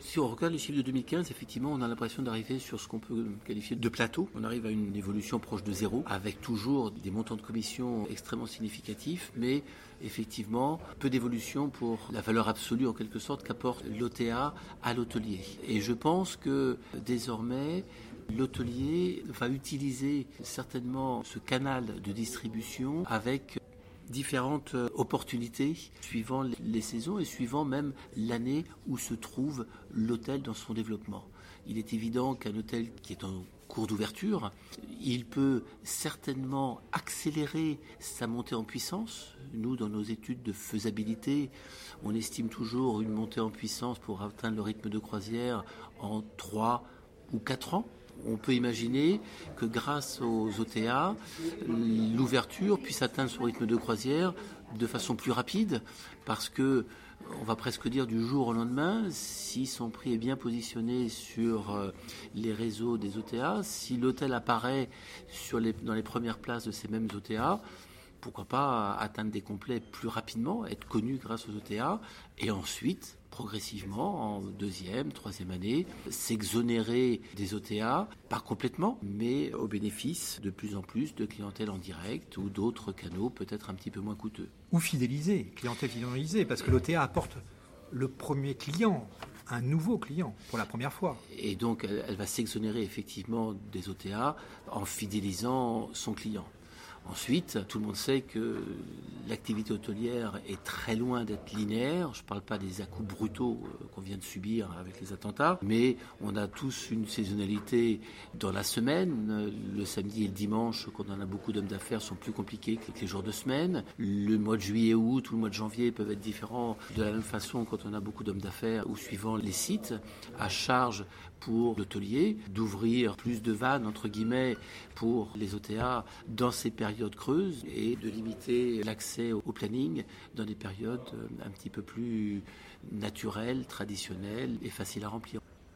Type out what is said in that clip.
Si on regarde les chiffres de 2015, effectivement, on a l'impression d'arriver sur ce qu'on peut qualifier de plateau. On arrive à une évolution proche de zéro, avec toujours des montants de commission extrêmement significatifs, mais effectivement, peu d'évolution pour la valeur absolue, en quelque sorte, qu'apporte l'OTA à l'hôtelier. Et je pense que désormais, l'hôtelier va utiliser certainement ce canal de distribution avec différentes opportunités suivant les saisons et suivant même l'année où se trouve l'hôtel dans son développement. Il est évident qu'un hôtel qui est en cours d'ouverture, il peut certainement accélérer sa montée en puissance. Nous, dans nos études de faisabilité, on estime toujours une montée en puissance pour atteindre le rythme de croisière en 3 ou 4 ans. On peut imaginer que grâce aux OTA, l'ouverture puisse atteindre son rythme de croisière de façon plus rapide, parce que, on va presque dire du jour au lendemain, si son prix est bien positionné sur les réseaux des OTA, si l'hôtel apparaît dans les premières places de ces mêmes OTA, pourquoi pas atteindre des complets plus rapidement, être connu grâce aux OTA, et ensuite, progressivement, en deuxième, troisième année, s'exonérer des OTA, pas complètement, mais au bénéfice de plus en plus de clientèle en direct ou d'autres canaux peut-être un petit peu moins coûteux. Ou fidéliser, clientèle fidélisée, parce que l'OTA apporte le premier client, un nouveau client pour la première fois. Et donc elle va s'exonérer effectivement des OTA en fidélisant son client. Ensuite, tout le monde sait que l'activité hôtelière est très loin d'être linéaire. Je ne parle pas des à-coups brutaux qu'on vient de subir avec les attentats, mais on a tous une saisonnalité dans la semaine. Le samedi et le dimanche, quand on a beaucoup d'hommes d'affaires, sont plus compliqués que les jours de semaine. Le mois de juillet, août ou le mois de janvier peuvent être différents de la même façon quand on a beaucoup d'hommes d'affaires ou suivant les sites. À charge pour l'hôtelier d'ouvrir plus de vannes, entre guillemets, pour les OTA dans ces périodes creuses et de limiter l'accès au planning dans des périodes un petit peu plus naturelles, traditionnelles et faciles à remplir.